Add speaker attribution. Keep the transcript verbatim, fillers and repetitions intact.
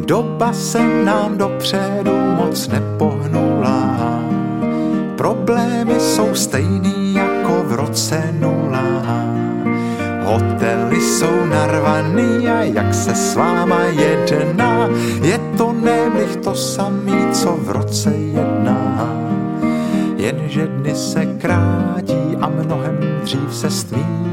Speaker 1: Doba se nám dopředu moc nepohnula. Problémy jsou stejný jako v roce nula. Hotely jsou narvaný a jak se s váma jedná. Je to nebych to samý, co v roce jedna. Jenže dny se krátí a mnohem dřív se ství.